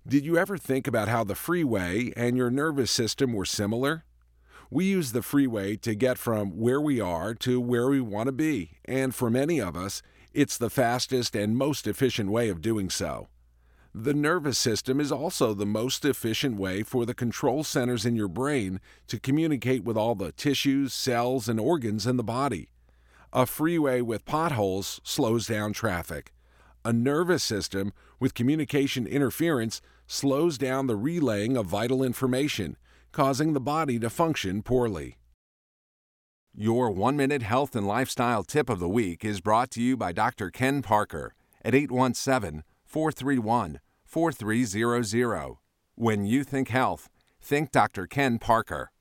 Did you ever think about how the freeway and your nervous system were similar? We use the freeway to get from where we are to where we want to be, and for many of us, it's the fastest and most efficient way of doing so. The nervous system is also the most efficient way for the control centers in your brain to communicate with all the tissues, cells, and organs in the body. A freeway with potholes slows down traffic. A nervous system with communication interference slows down the relaying of vital information, causing the body to function poorly. Your 1-minute health and lifestyle tip of the week is brought to you by Dr. Ken Parker at 817-431-4300. When you think health, think Dr. Ken Parker.